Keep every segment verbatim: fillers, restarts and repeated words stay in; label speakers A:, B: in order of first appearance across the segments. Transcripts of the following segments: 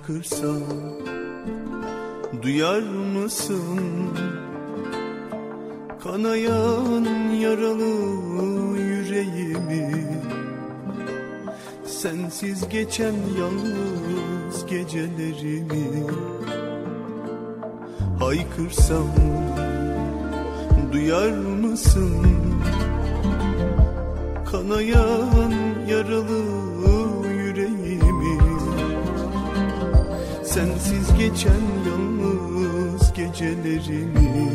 A: haykırsam duyar mısın? Kanayan yaralı yüreğimi, sensiz geçen yalnız gecelerimi. Haykırsam duyar mısın? Kanayan yaralı yüreğimi, sensiz geçen yalnız gecelerimi.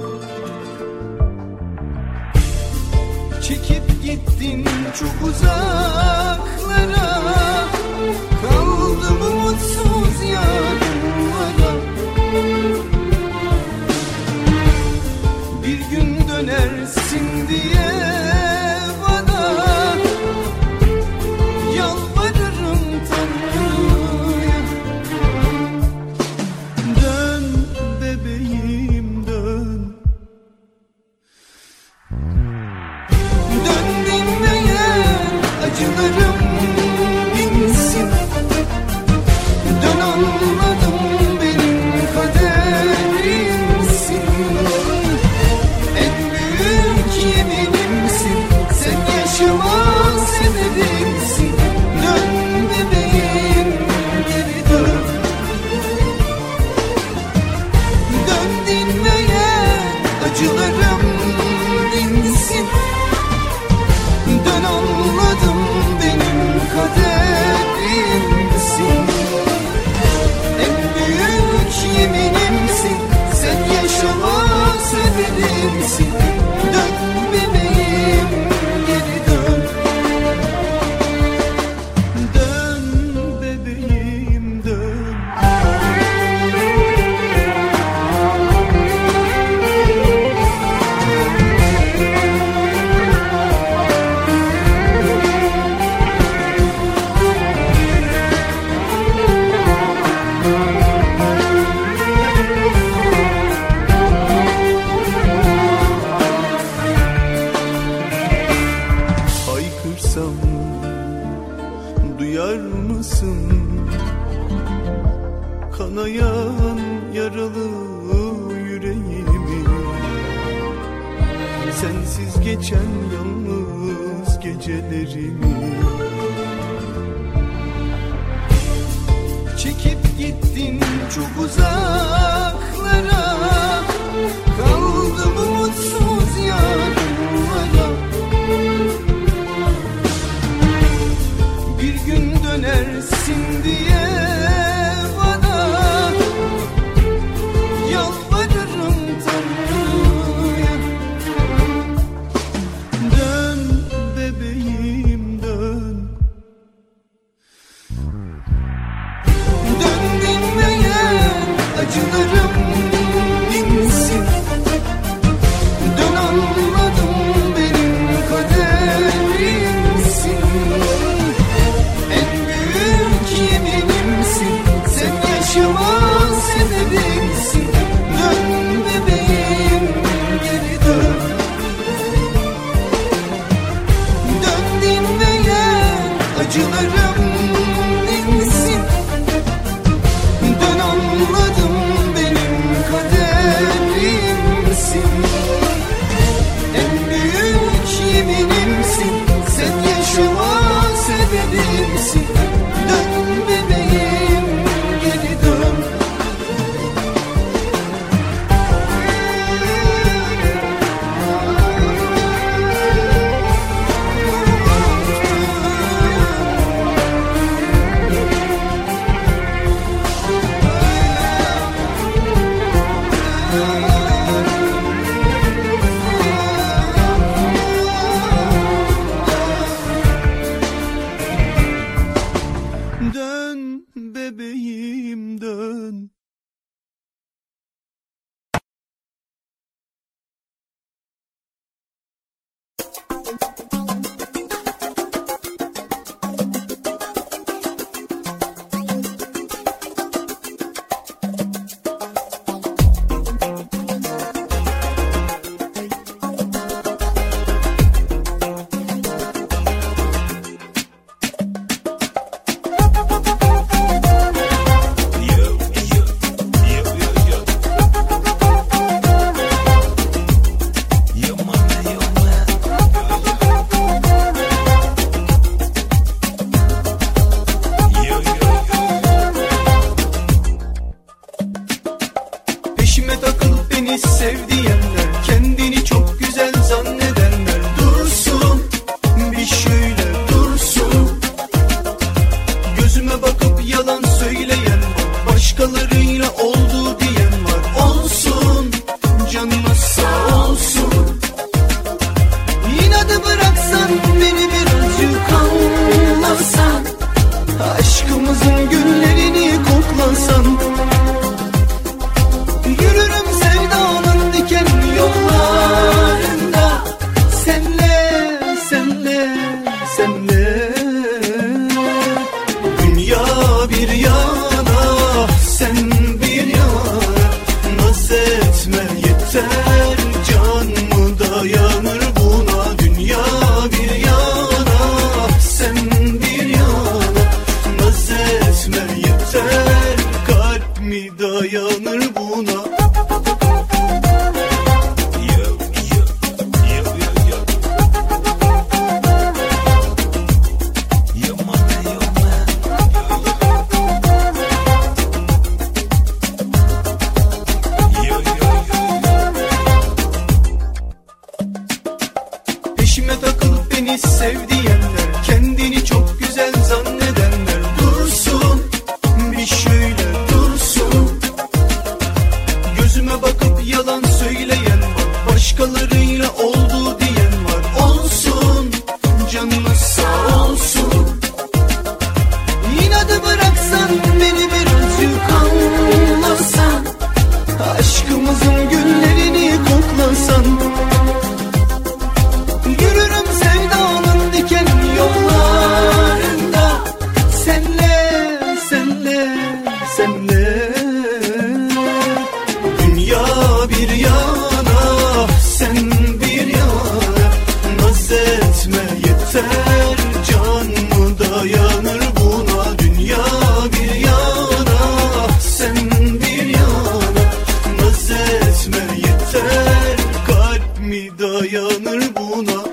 A: Çekip gittin çok uzaklara, kaldım umutsuz yarınlara. Bir gün dönersin diye bana yalvarırım Tanrı'ya. Dön bebeğim dön, dön dinleyen acılarım dinsin. Dön anladım benim kaderimsin. En büyük yeminimsin, sen yaşama sebebimsin. Dön bebeğim geri dön, dön dinleyen acılarım dinsin. Dön anladım benim kaderimsin. En büyük yeminimsin, sen yaşama sebebimsin. Dön bebeğim geri dön, dön bebeğim dön. Haykırsam duyar mısın? Kanayan yaralı yüreğimi, sensiz geçen yalnız gecelerimi. Çekip gittin çok uzaklara, kaldım umutsuz yarınlara. Bir gün dönersin diye bana yalvarırım Tanrı'ya. Dön bebeğim dön, dön dinleyen acılarım dinsin. beni sev diyenler, kendini çok güzel zannedenler dursun, bir şöyle dursun. Gözüme bakıp yalan söyleyen var, başkalarıyla oldu diyen var. Olsun, canımız sağ olsun. İnadı bıraksan, beni birazcık anlasan, aşkımızın güllerini koklasan. Yürürüm sevdanın diken yollarında, senle, senle, senle. Dünya bir yana, sen bir yana, naz etme yeter, can mı dayanır buna? Dünya bir yana, sen bir yana, naz etme yeter, kalp mi dayanır buna?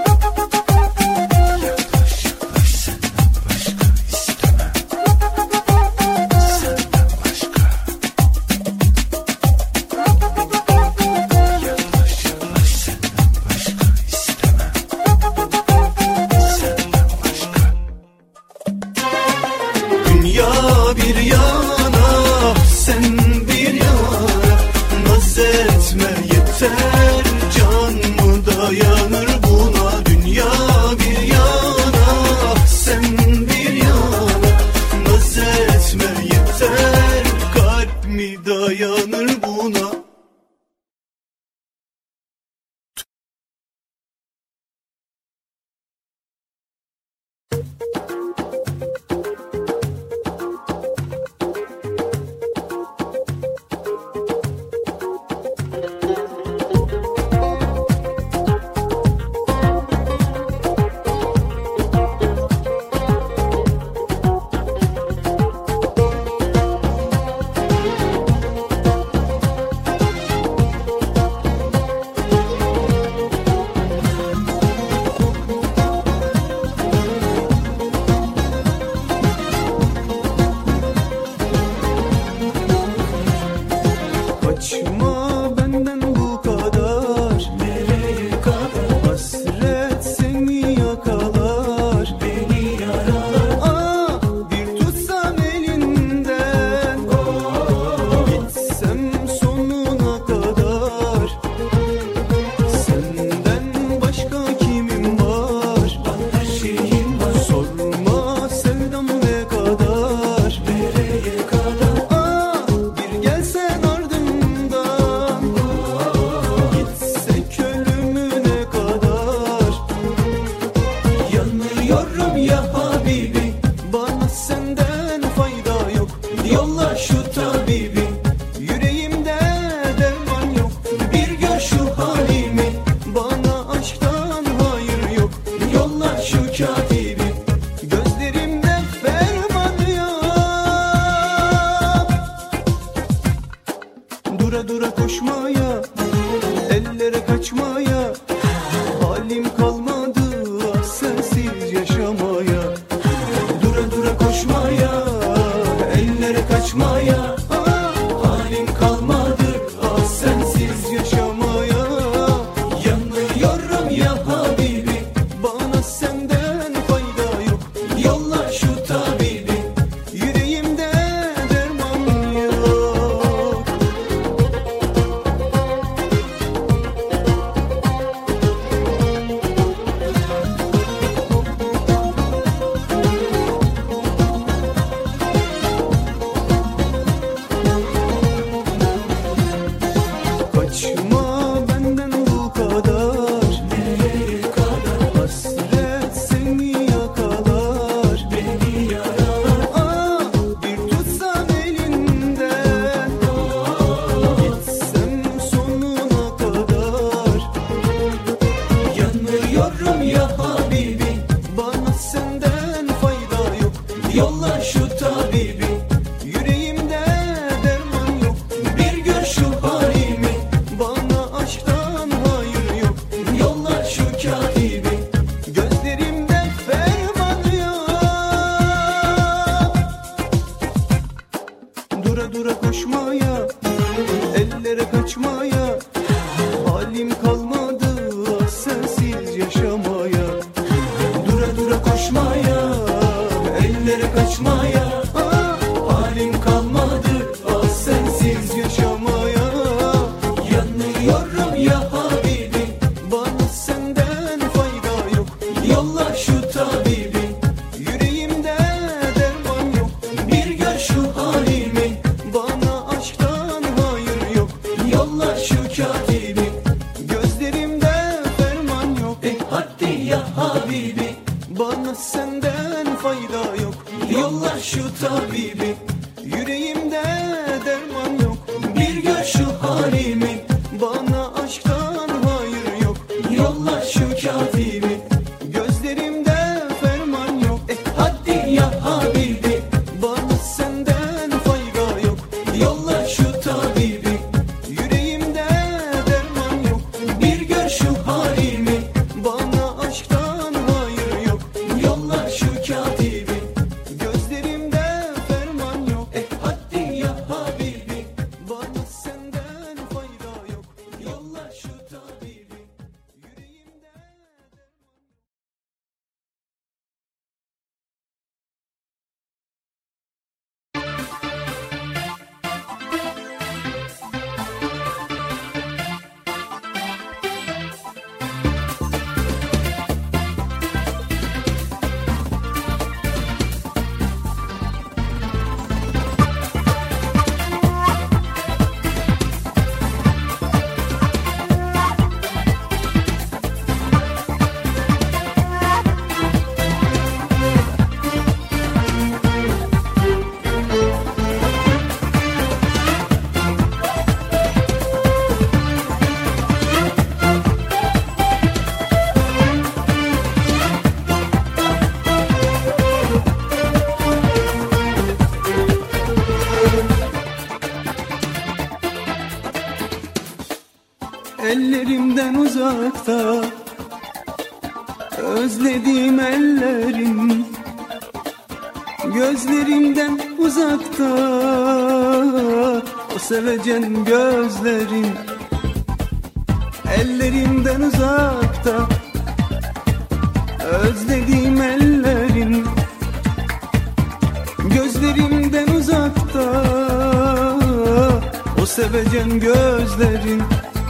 A: Bir yana, sen bir yana, naz etme yeter, can mı dayanır buna? Dünya bir yana, sen bir yana, naz etme yeter, kalp mi dayanır buna? Kaçma benden bu kadar, nereye kadar? Hasret seni yakalar, beni yaralar. Ah, bir tutsam elinden, oh, gitsem sonuna kadar. Senden başka kimim var? Her şeyim var. Sorma sevdam ne kadar, nereye kadar? Ah, bir gelsen yolla şu tabibi, yüreğimde derman yok. Bir gör şu halimi, bana aşktan hayır yok. Yolla şu katibi, gözlerimde ferman yok. Dura dura koşmaya, ellere kaçmaya, halim kalmadı ah sensiz yaşamaya. Dura dura koşmaya, ellere kaçmaya, ah, halim kalmadı ah sensiz yaşamaya. Yanıyorum ya Habibi, bana senden fayda yok. Yolla şu tabibi, yüreğimde derman yok. yolla şu katibi. Gözlerimde ferman yok, eh hadi ya Habibi. Bana senden fayda yok, yolla şu tabibi. Yüreğimde derman yok, bir gör şu halimi. Bana aşktan hayır yok, yolla şu katibi. Gözlerimde ferman yok, eh hadi ya Habibi. Bana senden fayda yok, yolla şu tabibi. Yüreğimde ellerimden uzakta, özlediğim ellerin. Gözlerimden uzakta, o sevecen gözlerin. Ellerimden uzakta, özlediğim ellerin. Gözlerimden uzakta, o sevecen gözlerin.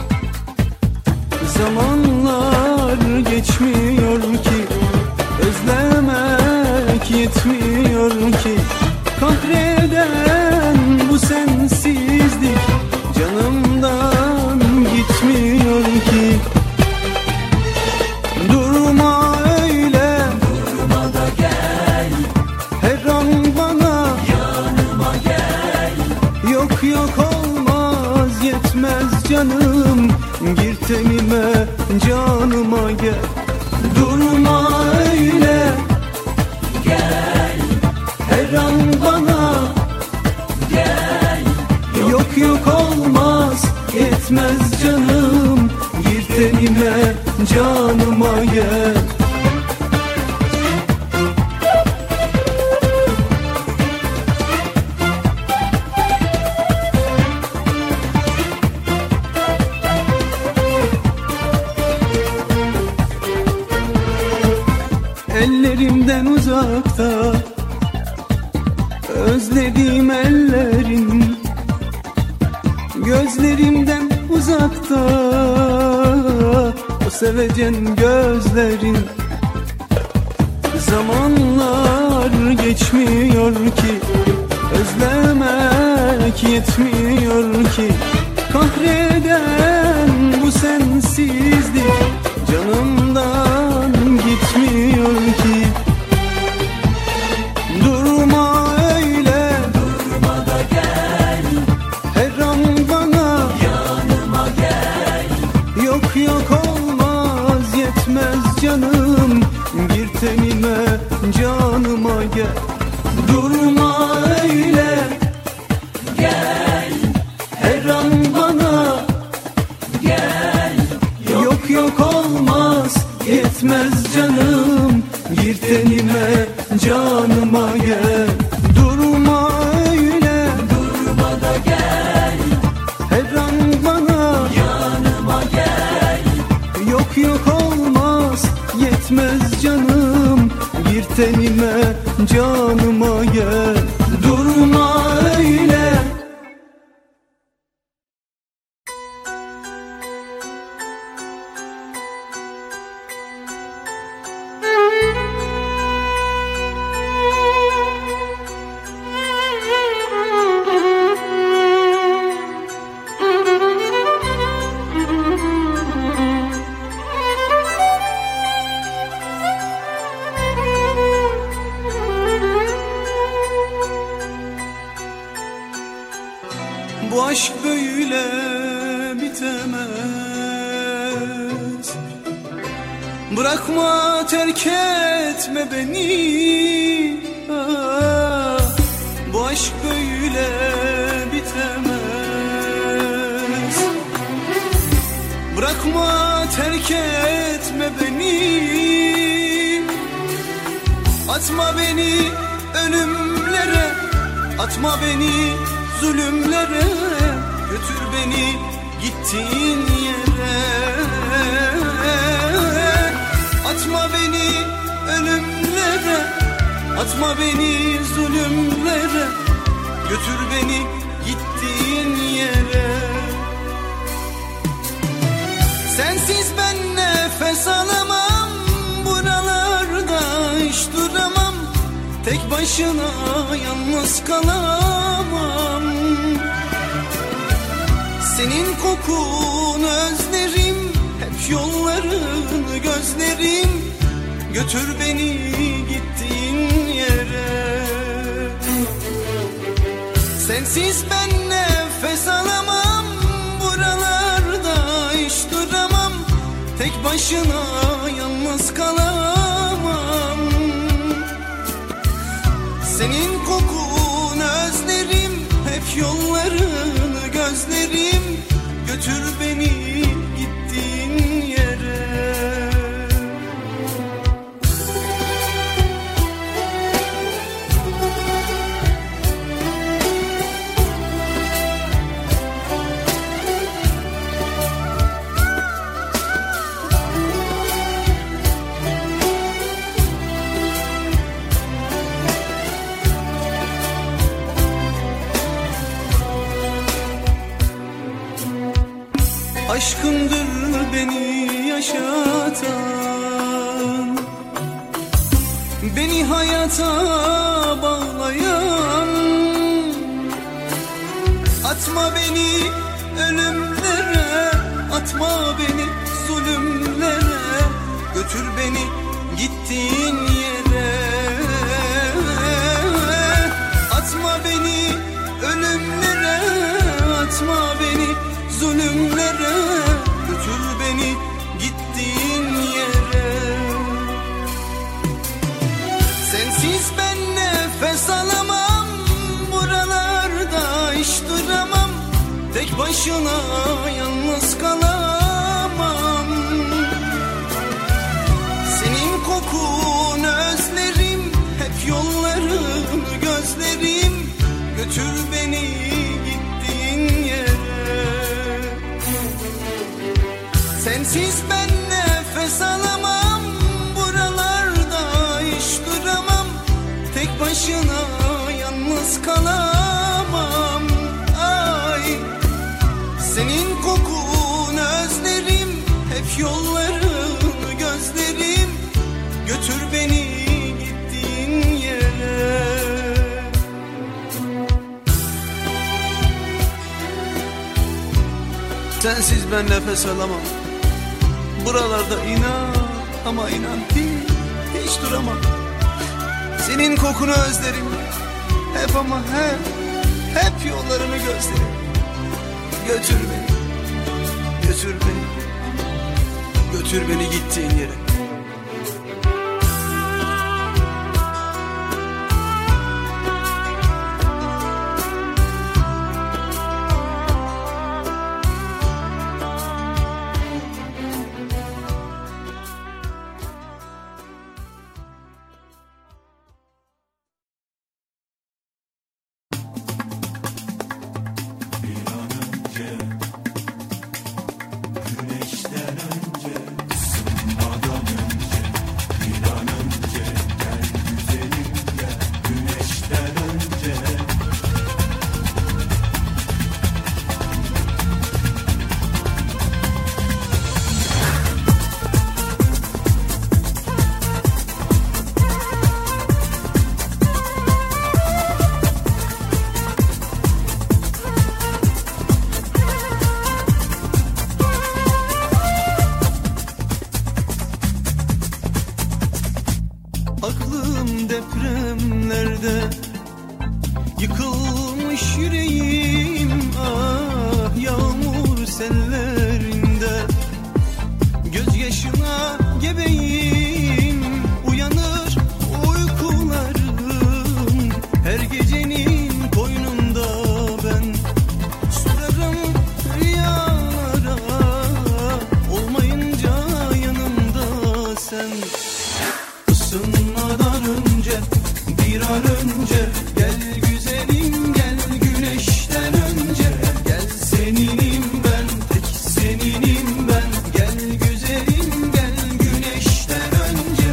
A: Zamanlar geçmiyor ki, özlemek yetmiyor ki. Kahreden bu sensizlik canımdan gitmiyor ki. Durma öyle, durma da gel, her an bana yanıma gel. Yok yok olmaz, yetmez canım, gir tenime, canıma gel. Durma öyle, gel, her an bana gel. Yok yok olmaz, yetmez canım, gir tenime, canıma gel. Ellerimden uzakta, özlediğim ellerin. Gözlerimden uzakta, o sevecen gözlerin. Zamanlar geçmiyor ki, özlemek yetmiyor ki. Kahreden bu sensizlik canımdan gitmiyor ki. Durma öyle, durma da gel, her an bana yanıma gel. Yok yok olmaz, yetmez canım, gir tenime, canıma gel. Durma öyle, gel, her an bana gel. Yok yok olmaz, yetmez canım, gir tenime, canıma gel. Durma öyle, durma da gel, her an bana yanıma gel. Yok yok olmaz, yetmez canım, gir tenime, canıma gel. Durma öyle. Bırakma, terk etme beni. Ah, bu aşk böyle bitemez. Bırakma, terk etme beni. Atma beni ölümlere, atma beni zulümlere. Götür beni gittiğin yere. Atma beni ölümlere, atma beni zulümlere. Götür beni gittiğin yere. Sensiz ben nefes alamam, buralarda hiç duramam. Tek başına yalnız kalamam. Senin kokunu özlerim, hep yollarını gözlerim. Götür beni gittiğin yere. Sensiz ben nefes alamam, buralarda hiç duramam. Tek başına yalnız kalamam. Senin kokunu özlerim, hep yollarını gözlerim. Götür beni gittiğin yere. Aşkındır beni yaşatan, beni hayata bağlayan. Atma beni ölümlere, atma beni zulümlere. Götür beni gittiğin yere. Atma beni ölümlere, atma beni zulümlere. Götür beni gittiğin yere. Sensiz ben nefes alamam, buralarda hiç duramam. Tek başına yalnız kalamam. Senin kokunu özlerim, hep yollarını gözlerim. Götür beni gittiğin yere. Sensiz ben nefes alamam, buralarda hiç duramam. Tek başına yalnız kalamam. Ay, senin kokunu özlerim, hep yollarını gözlerim. Götür beni gittiğin yere. Sensiz ben nefes alamam, buralarda inan ama inan hiç, hiç duramam. Senin kokunu özlerim, hep ama hep, hep yollarını gözlerim. Götür beni, götür beni, götür beni gittiğin yere. Aklım depremlerde, yıkılmış yüreğim. Ah, yağmur sellerinde gözyaşına gebeyim, uyanır uykularım, her gecenin koynunda ben. Sorarım rüyalara, olmayınca yanımda sen. Isınmadan önce, bir an önce gel güzelim gel, güneşten önce gel, seninim ben, tek seninim ben, gel güzelim gel, güneşten önce.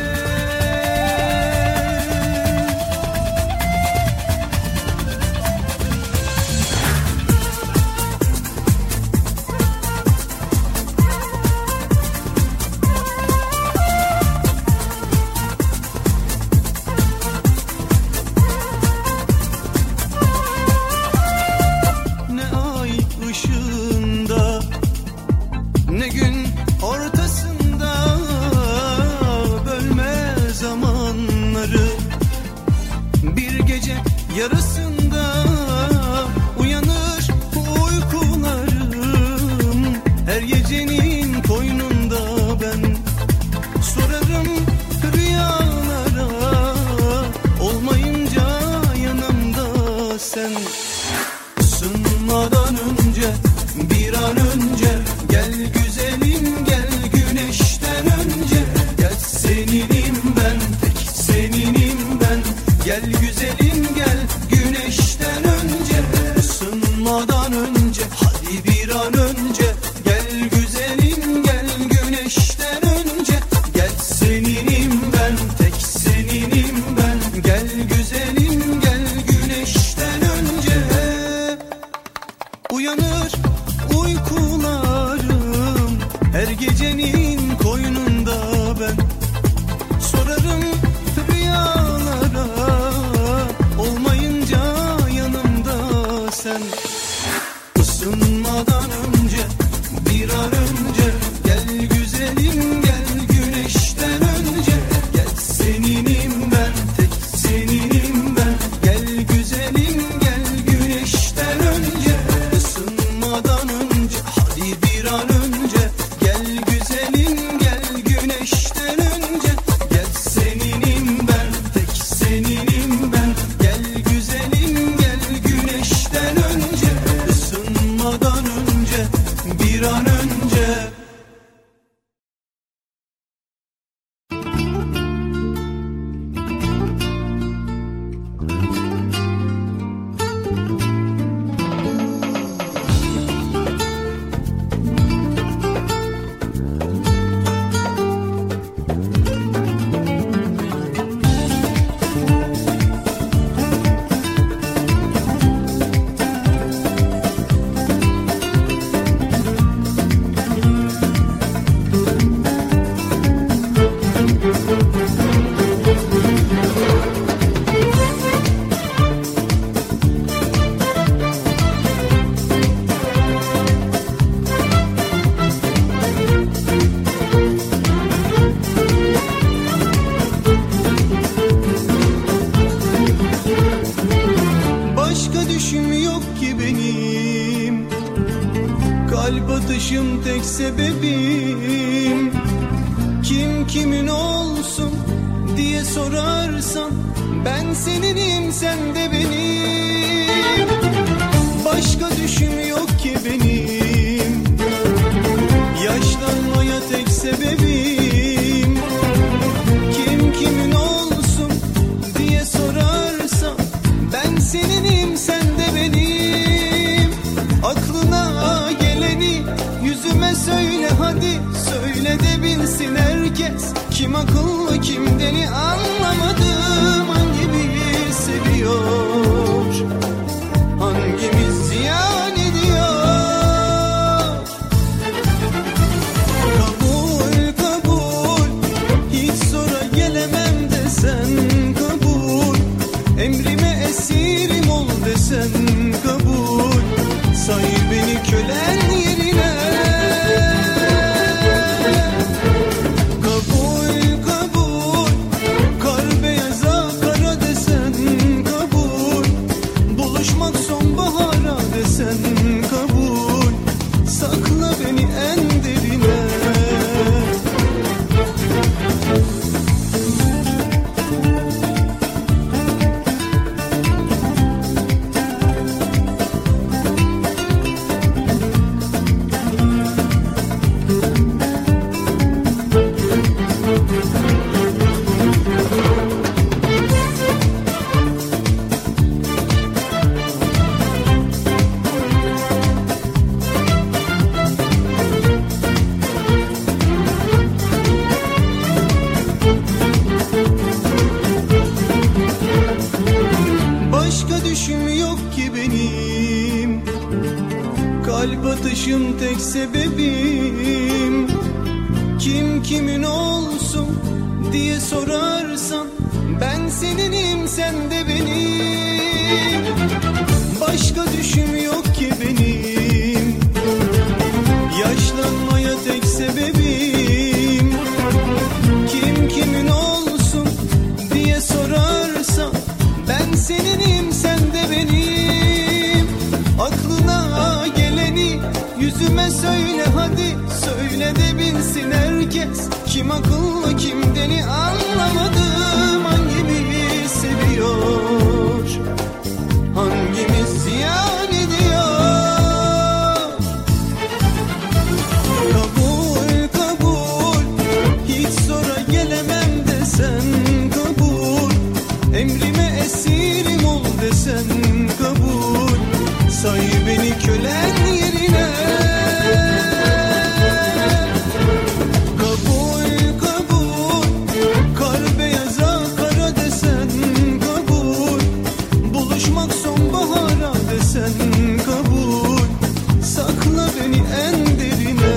A: Ne ay ışığında, ne gün ortasında, bölme zamanları. Bir gece yarısında uyanır uykularım, her gecenin koynunda ben. Sorarım rüyalara, olmayınca yanımda sen. Isınmadan önce, bir an önce gel güzelim gel, güneşten önce gel, seninim ben, tek seninim ben, gel güzelim gel, güneşten önce. Isınmadan önce, hadi bir an önce gel güzelim gel, güneşten önce gel, seninim ben, tek seninim ben, gel güzelim gel, güneşten önce. Uyanır uykularım, her gecenin koynunda ben. Sorarım rüyalara, olmayınca yanımda sen. Isınmadan önce, bir an önce gel güzelim gel, güneşten önce gel, seninim ben, tek seninim ben, gel güzelim gel, güneşten önce. Isınmadan önce, hadi bir an önce gel güzelim gel, güneşten önce gel, seninim ben, tek seninim ben, gel güzelim gel, güneşten önce. Isınmadan önce, bir an önce. Başka düşüm yok ki benim, kalp atışım tek sebebim. Kim kimin olsun diye sorarsan, ben seninim sen de benim. Başka düşüm yok ki benim, yaşlanmaya tek sebebim. Kim kimin olsun diye sorarsan, ben seninim sen de benim. Aklına geleni yüzüme söyle hadi, söyle de bilsin herkes. Kim akıllı kim deli anlamadım, hangimiz seviyor, hangimiz ziyan ediyor. Kabul kabul, hiç sonra gelemem desen kabul. Emrime esirim ol desen kabul. Say beni kölen yerine. Kabul kabul, kar beyaza kara desen kabul. musun tek sebebim? Kim kimin olsun diye sorarsan, ben seninim sen de benim. Başka düşüm yok ki benim, yaşlanmaya tek sebebim. Kim kimin olsun diye sorarsan, ben seninim sen de benim. Aklına geleni yüzüme söyle hadi, söyle de bilsin herkes. Kim akıllı kim deli anlamadım. Hangimiz seviyor, hangimiz ziyan ediyor? Kabul kabul, hiç zora gelemem desen kabul. Emrime esirim ol desen kabul. Say beni kölen yerine. Kabul kabul, kar beyaza kara desen kabul. Buluşmak sonbahara desen kabul. Sakla beni en derine.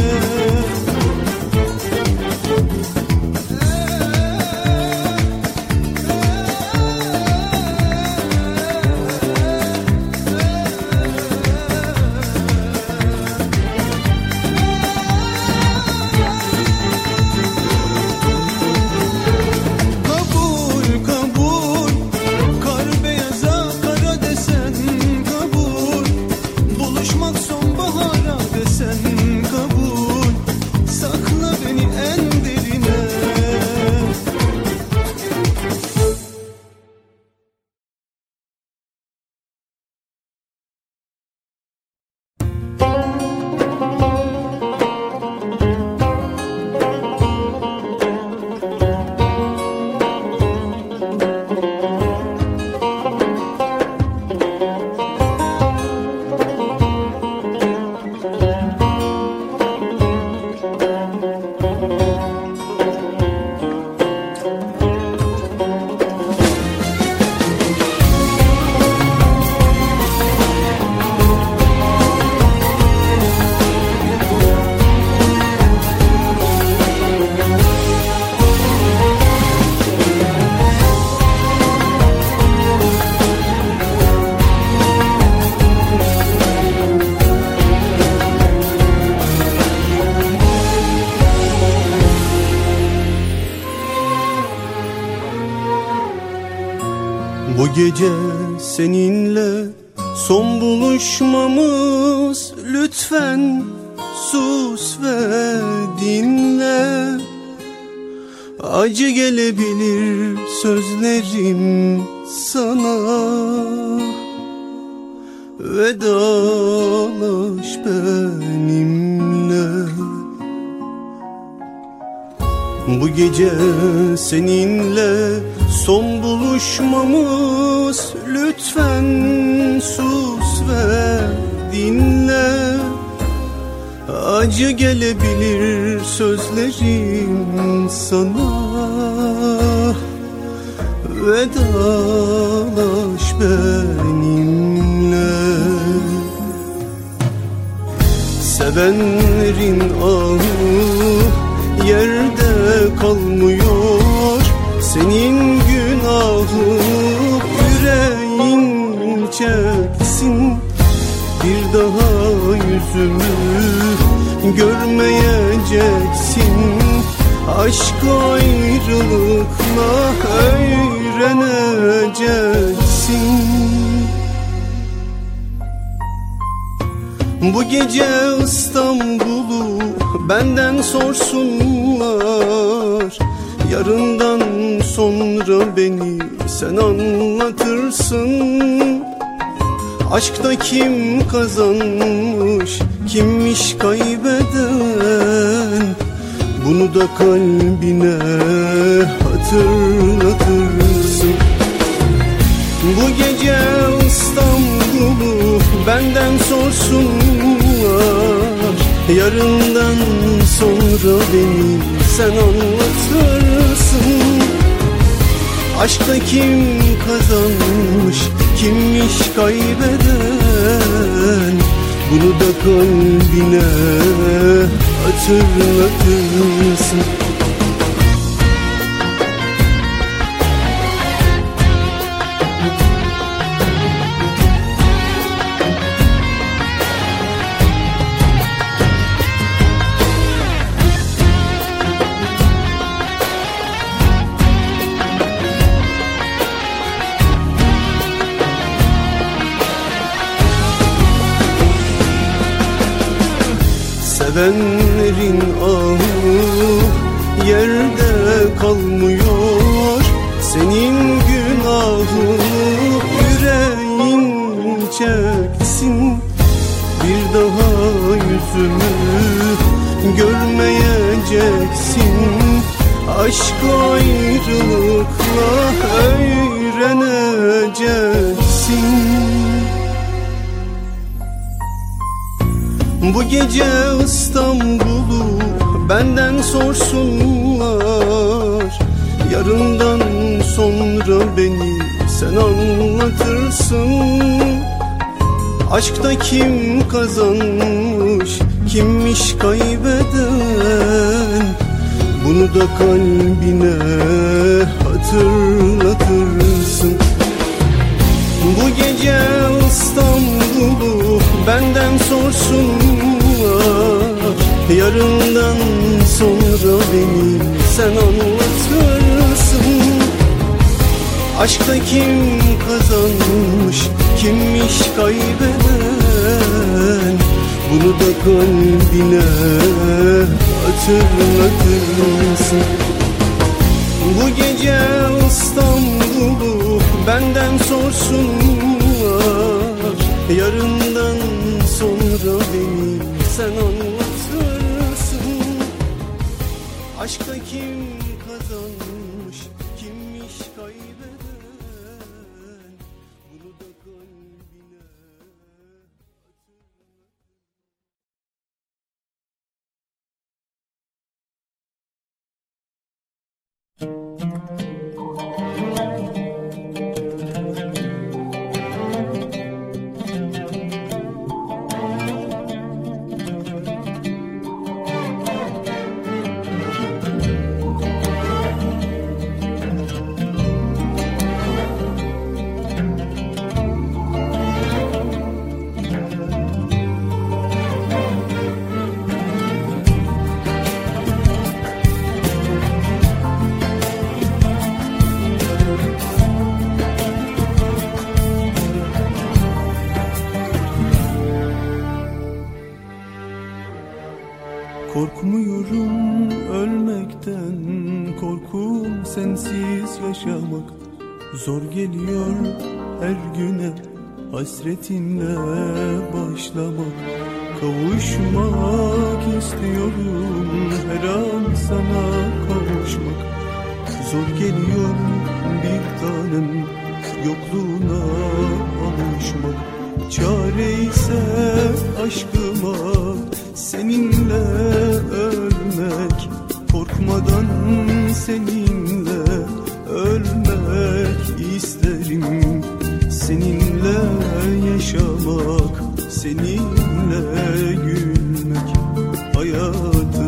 A: Bu gece seninle son buluşmamız, lütfen sus ve dinle. Acı gelebilir sözlerim sana, vedalaş benimle. Bu gece seninle son buluşmamız, lütfen sus ve dinle. Acı gelebilir sözlerim sana, vedalaş benimle. Sevenlerin ahı yerde kalmıyor, senin günahı yüreğin çeksin. Bir daha yüzümü görmeyeceksin, aşk ayrılıkla öğreneceksin. Bu gece İstanbul'u benden sorsunlar, yarından sonra beni sen anlatırsın. Aşkta kim kazanmış, kimmiş kaybeden, bunu da kalbine hatırlatırsın. Bu gece İstanbul'u benden sorsunlar, yarından sonra beni sen anlatırsın. Aşkta kim kazanmış, kimmiş kaybeden, Bunu da kalbine hatırlatırsın. Sevenlerin ahı yerde kalmıyor, senin günahın yüreğin çeksin. Bir daha yüzümü görmeyeceksin, aşk ayrılıkla öğreneceksin. Bu gece İstanbul'u benden sorsunlar, yarından sonra beni sen anlatırsın. Aşkta kim kazanmış, kimmiş kaybeden, bunu da kalbine hatırlatırsın. Bu gece İstanbul'u benden sorsunlar, yarından sonra beni sen anlatırsın. Aşkta kim kazanmış, kimmiş kaybeden, bunu da kalbine hatırlatırsın. Bu gece İstanbul'u benden sorsunlar, yarından sonra beni sen anlatırsın. Aşkta kim kazanmış, kimmiş kaybeden, bunu da kalbine korkmuyorum ölmekten, korkum sensiz yaşamak. Zor geliyor her güne hasretinle başlamak. Kavuşmak istiyorum her an sana kavuşmak. Zor geliyor bir tanem yokluğuna alışmak. Çare ise aşkıma seninle ölmek, korkmadan seninle ölmek isterim. Seninle yaşamak, seninle gülmek, hayatı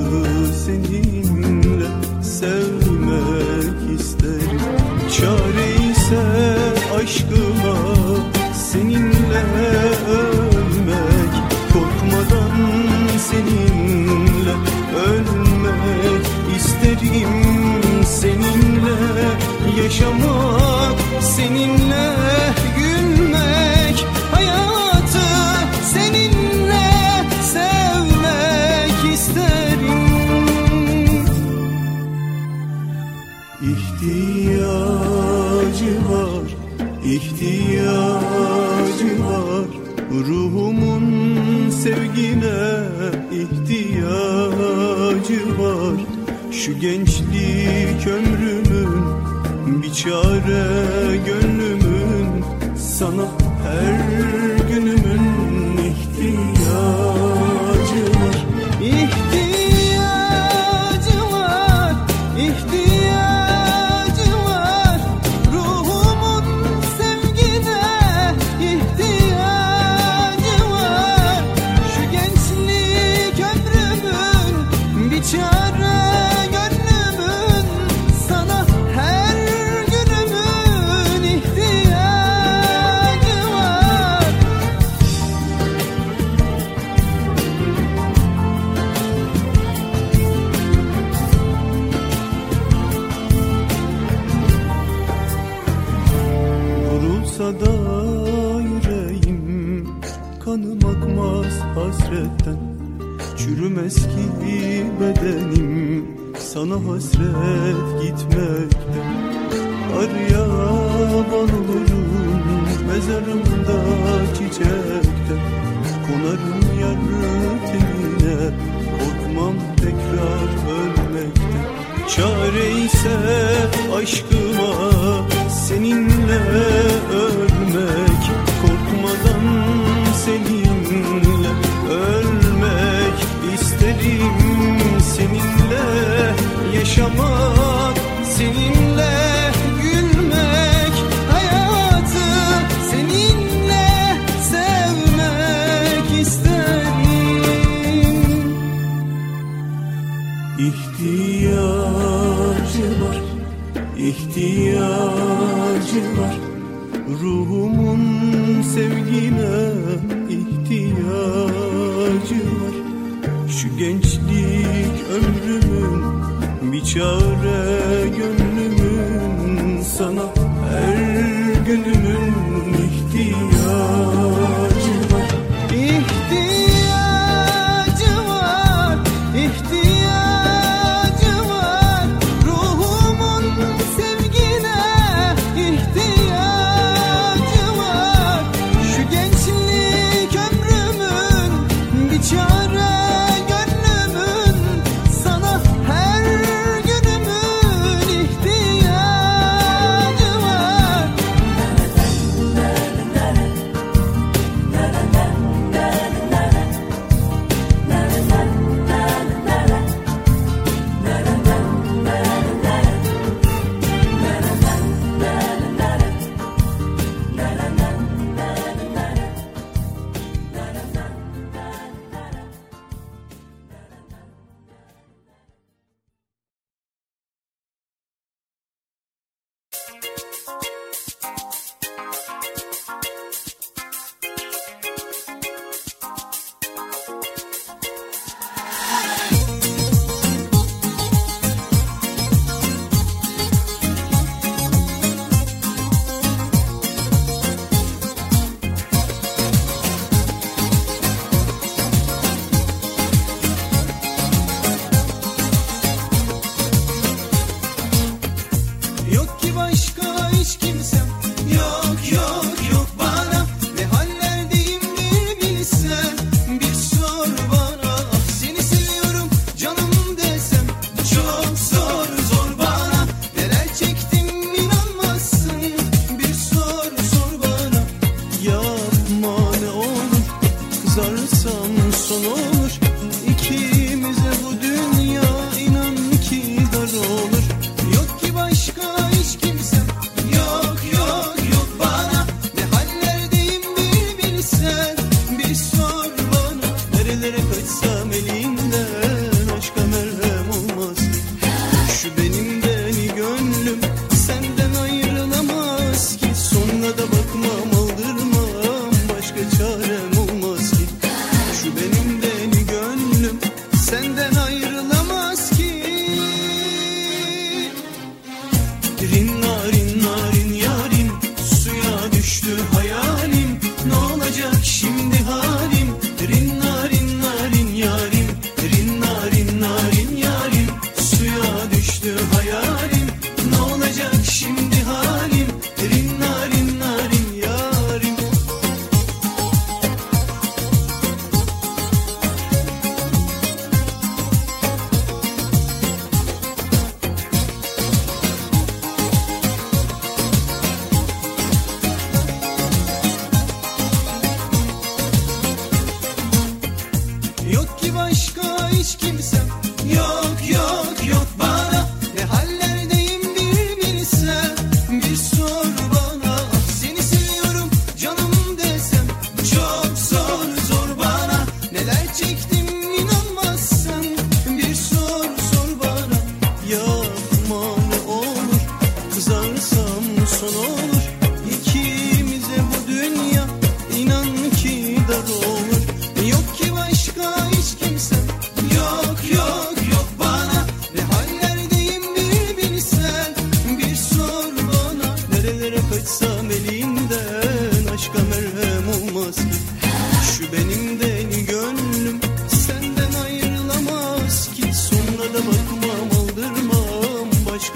A: seninle sevmek isterim. Çare ise aşkıma seninle ölmek, korkmadan seninle ölmek isterim. Seninle yaşamak, seninle gülmek, hayatı seninle sevmek isterim. İhtiyacı var, ihtiyacı var, ruhumun sevgine ihtiyacı var. Şu gençlik ömrümün bir çare gönlümün, sana her günümün ihtiyacı var. İhtiyacı var, ihtiyacı var, ruhumun sevgine ihtiyacı var. Yetmez ki bedenim sana hasret gitmekte. Aryaban olurum mezarımda çiçekte. Konarım yar tenine, korkmam tekrar ölmekte. Çare ise aşkıma seninle ölmek, korkmadan seninle ölmek isterim. Seninle yaşamak, seninle gülmek, hayatı seninle sevmek isterim. İhtiyacı var, ihtiyacı var, ruhumun sevgine ihtiyacı var. Şu gençlik ömrümün, bir çare gönlümün, sana her günümün ihtiyacı var. İhtiyacı var, ihtiyacı var, ruhumun sevgine ihtiyacı var. Şu gençlik ömrümün, bir çare gönlümün, sana her günümün ihtiyacı var.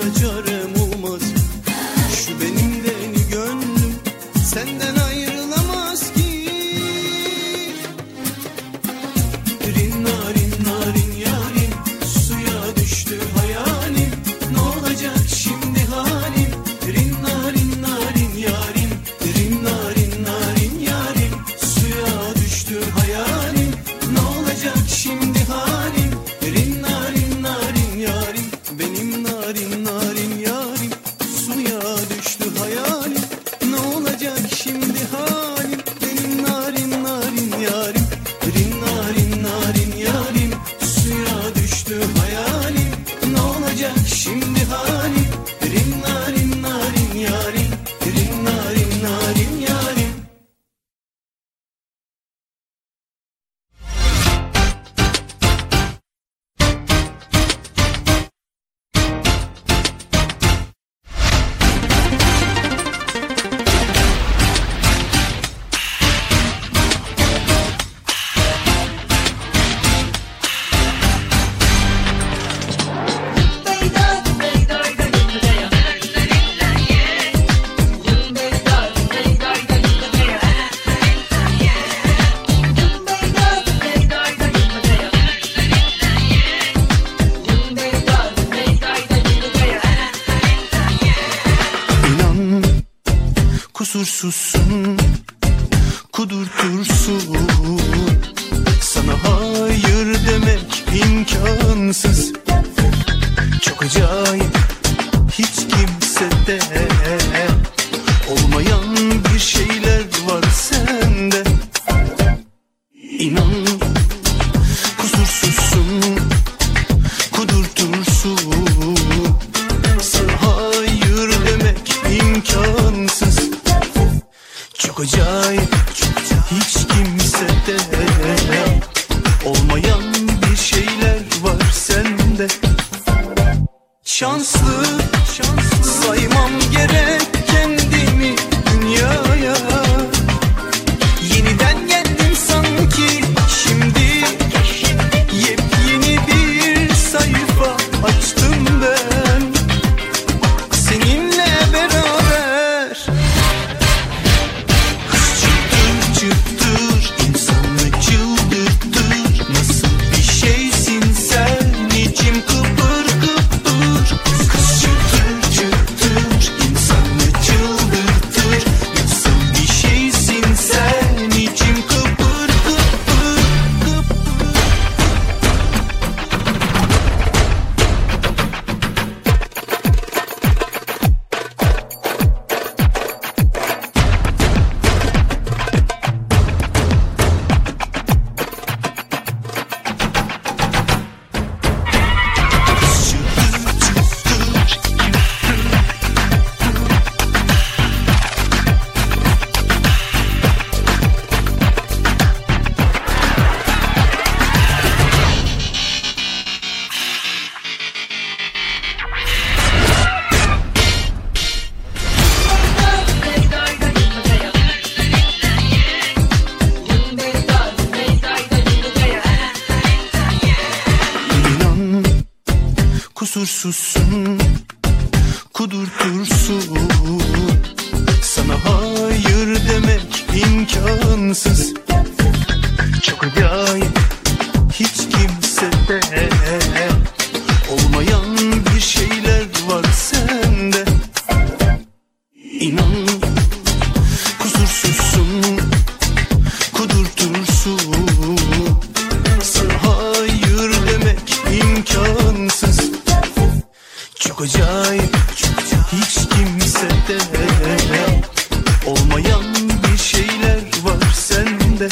A: başka çarem olmaz. Şu benim deli gönlüm senden ayrılamaz ki. Rinna rinna rin yarim, suya düştü hayalim. Ne olacak şimdi halim? Rinna rinna rin yarim, rinna rinna rin yarim, suya düştü hayalim. Ne olacak şimdi halim? Rinna rinna rin yarim, benim narin narin yarim, suya düştü hayalim. Ne olacak şimdi halim? Benim narin narin yarim, rinna rinna rin yarim, suya düştü hayalim. Ne olacak şimdi halim? Rinna rinna rin yarim, rinna rinna rin yarim. İnan kusursuzsun, kudurtursun. Sana hayır demek imkansız. Çok acayip, hiç kimsede olmayan bir şeyler var sende. İnan kusursuzsun, kudurtursun. Sana hayır demek imkansız. Çok acayip, hiç kimsede olmayan bir şeyler var sende. Şanslı, şanslı saymam gerek kendimi dünyaya. Yeniden geldim sanki şimdi, yepyeni bir sayfa açtım ben seninle beraber. Çıtır çıtır insanı çıldırtır. Nasıl bir şeysin sen, içim kıpır kıpır. Kız çıtır çıtır insanı çıldırtır. Nasıl bir şeysin sen, içim kıpır kıpır kıpır. İnan kusursuzsun, kudurtursun. Sana hayır demek imkansız. Çok acayip, hiç kimsede olmayan bir şeyler var sende. İnan kusursuzsun, kudurtursun. Sana hayır demek imkansız. Çok acayip, hiç kimsede olmayan bir şeyler var sende.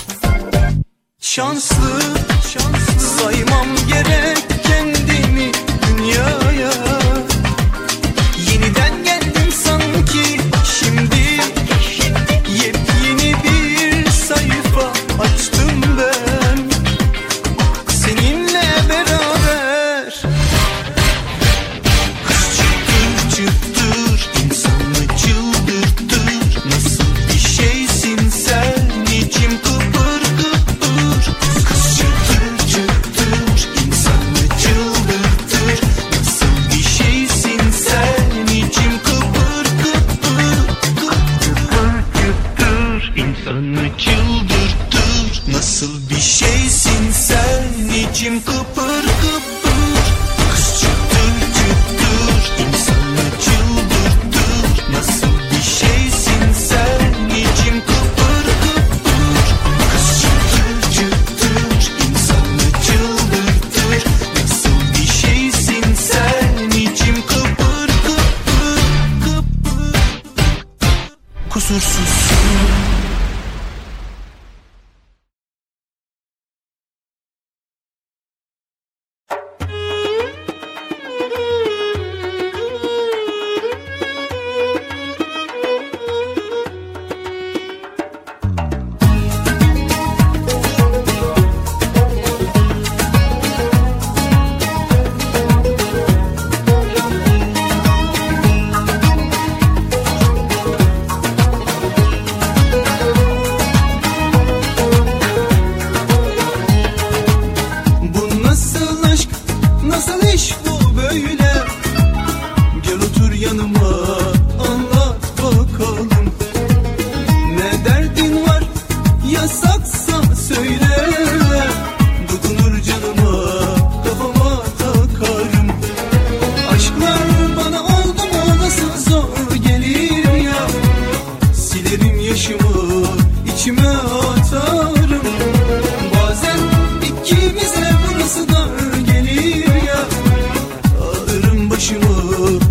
A: Şanslı, şanslı saymam gerek kendimi dünyaya. Yeniden geldim sanki şimdi, yepyeni bir sayfa açtım ben seninle beraber. Kız çıtır çıtır insanı çıldırtır. Nasıl bir şeysin sen, içim kıpır kıpır. Kız çıtır çıtır olur.